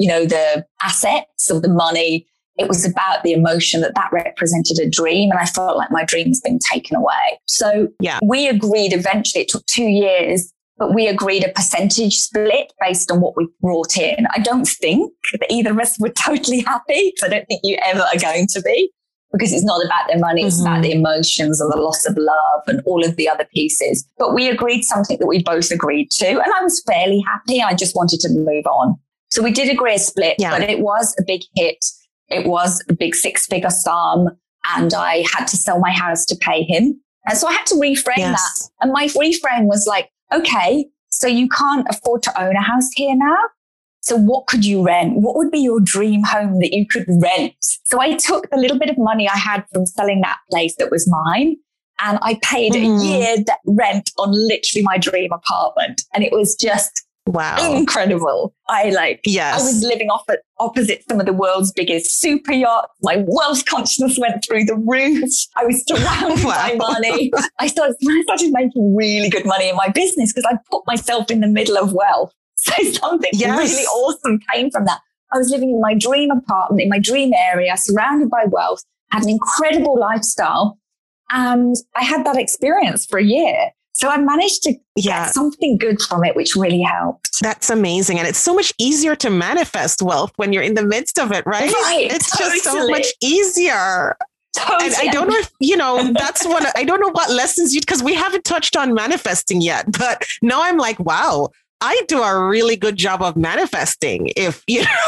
the assets or the money. It was about the emotion that represented a dream. And I felt like my dream's been taken away. So we agreed eventually, it took 2 years, but we agreed a percentage split based on what we brought in. I don't think that either of us were totally happy because I don't think you ever are going to be. Because it's not about the money, it's about the emotions and the loss of love and all of the other pieces. But we agreed something that we both agreed to. And I was fairly happy. I just wanted to move on. So we did agree a split, but it was a big hit. It was a big 6-figure sum. And I had to sell my house to pay him. And so I had to reframe that. And my reframe was like, okay, so you can't afford to own a house here now. So what could you rent? What would be your dream home that you could rent? So I took the little bit of money I had from selling that place that was mine and I paid a year rent on literally my dream apartment. And it was just incredible. I was living opposite some of the world's biggest super yachts. My wealth consciousness went through the roof. I was surrounded by money. I started making really good money in my business because I put myself in the middle of wealth. So something really awesome came from that. I was living in my dream apartment, in my dream area, surrounded by wealth, had an incredible lifestyle. And I had that experience for a year. So I managed to get something good from it, which really helped. That's amazing. And it's so much easier to manifest wealth when you're in the midst of it, right? It's just so much easier. Totally. And I don't know if, that's I don't know what lessons because we haven't touched on manifesting yet, but now I'm like, wow. I do a really good job of manifesting if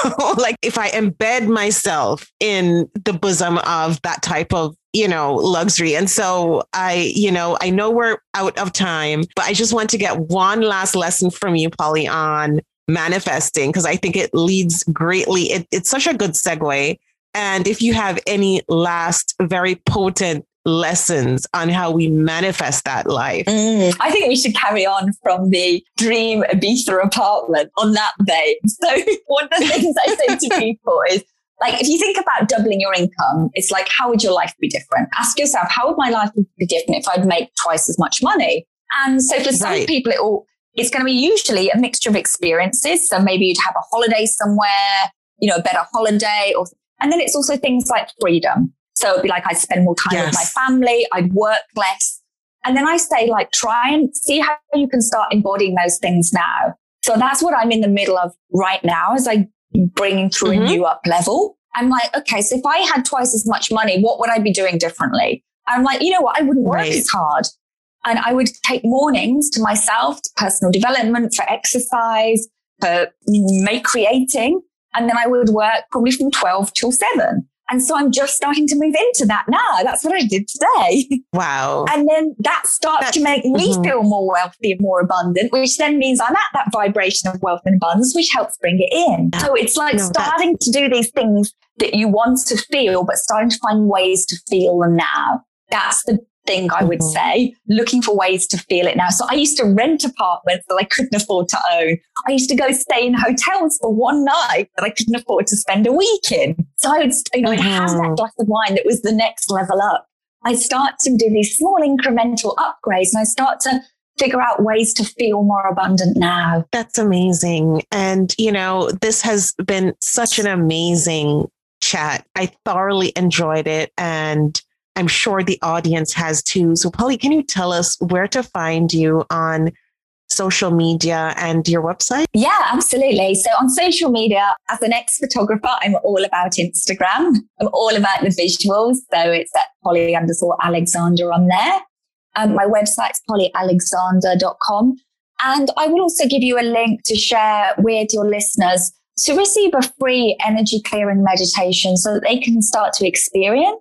I embed myself in the bosom of that type of, luxury. And so I know we're out of time, but I just want to get one last lesson from you, Polly, on manifesting, because I think it leads greatly. It's such a good segue. And if you have any last very potent lessons on how we manifest that life. I think we should carry on from the dream Ibiza apartment on that vein. So one of the things I say to people is, like, if you think about doubling your income, it's like, how would your life be different? Ask yourself, how would my life be different if I'd make twice as much money? And so for some people, it's going to be usually a mixture of experiences. So maybe you'd have a holiday somewhere, a better holiday, and then it's also things like freedom. So it'd be like I'd spend more time with my family, I'd work less. And then I say, like, try and see how you can start embodying those things now. So that's what I'm in the middle of right now as I bringing through a new up level. I'm like, okay, so if I had twice as much money, what would I be doing differently? I'm like, you know what? I wouldn't work as hard. And I would take mornings to myself, to personal development, for exercise, for creating. And then I would work probably from 12 till 7. And so I'm just starting to move into that now. That's what I did today. Wow. And then that starts to make me feel more wealthy and more abundant, which then means I'm at that vibration of wealth and abundance, which helps bring it in. So it's like starting to do these things that you want to feel, but starting to find ways to feel them now. That's the thing I would say, looking for ways to feel it now. So I used to rent apartments that I couldn't afford to own. I used to go stay in hotels for one night that I couldn't afford to spend a week in. So I would, I'd have that glass of wine that was the next level up. I start to do these small incremental upgrades and I start to figure out ways to feel more abundant now. That's amazing. And, this has been such an amazing chat. I thoroughly enjoyed it. And I'm sure the audience has too. So Polly, can you tell us where to find you on social media and your website? Yeah, absolutely. So on social media, as an ex-photographer, I'm all about Instagram. I'm all about the visuals. So it's at Polly_Alexander on there. My website's pollyalexander.com. And I will also give you a link to share with your listeners to receive a free energy clearing meditation so that they can start to experience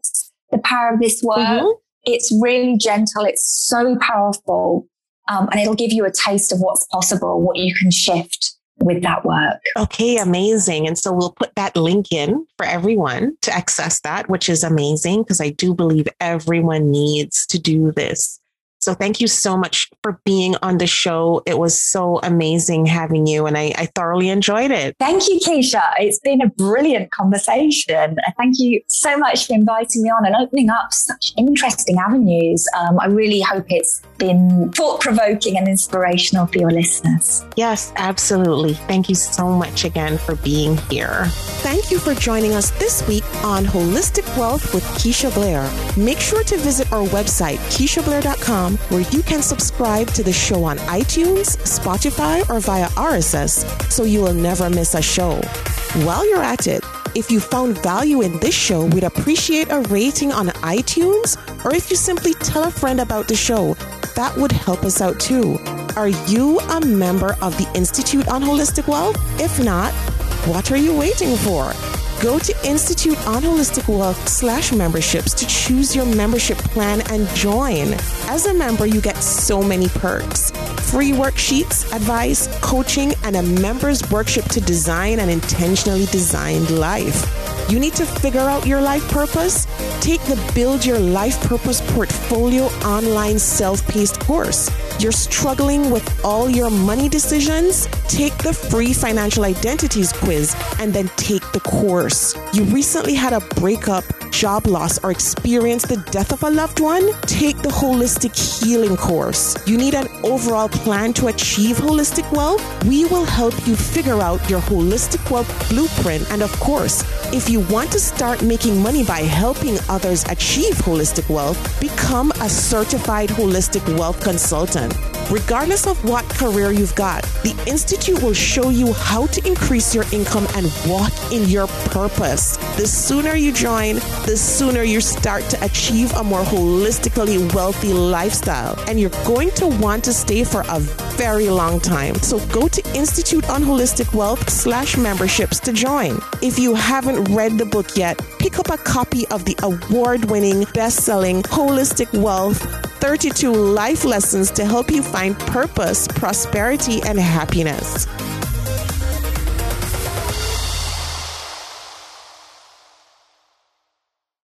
the power of this work. Mm-hmm. It's really gentle. It's so powerful. And it'll give you a taste of what's possible, what you can shift with that work. Okay, amazing. And so we'll put that link in for everyone to access that, which is amazing because I do believe everyone needs to do this. So thank you so much for being on the show. It was so amazing having you and I thoroughly enjoyed it. Thank you, Keisha. It's been a brilliant conversation. Thank you so much for inviting me on and opening up such interesting avenues. I really hope it's been thought-provoking and inspirational for your listeners. Yes, absolutely. Thank you so much again for being here. Thank you for joining us this week on Holistic Wealth with Keisha Blair. Make sure to visit our website, KeishaBlair.com, where you can subscribe to the show on iTunes, Spotify, or via RSS, so you will never miss a show. While you're at it, if you found value in this show, we'd appreciate a rating on iTunes, or if you simply tell a friend about the show, that would help us out too. Are you a member of the Institute on Holistic Wealth? If not, what are you waiting for? Go to Institute on Holistic Wealth /memberships to choose your membership plan and join. As a member, you get so many perks. Free worksheets, advice, coaching, and a member's workshop to design an intentionally designed life. You need to figure out your life purpose? Take the Build Your Life Purpose Portfolio online self-paced course. You're struggling with all your money decisions? Take the free financial identities quiz and then take the course. You recently had a breakup, job loss, or experienced the death of a loved one? Take the Holistic Healing course. You need an overall plan to achieve holistic wealth? We will help you figure out your holistic wealth blueprint. And of course, if you want to start making money by helping others achieve holistic wealth, become a certified holistic wealth consultant. Regardless of what career you've got, the Institute will show you how to increase your income and walk in your purpose. The sooner you join, the sooner you start to achieve a more holistically wealthy lifestyle. And you're going to want to stay for a very long time. So go to Institute on Holistic Wealth /memberships to join. If you haven't read the book yet, pick up a copy of the award-winning, best-selling Holistic Wealth 32 Life Lessons to help you find purpose, prosperity, and happiness.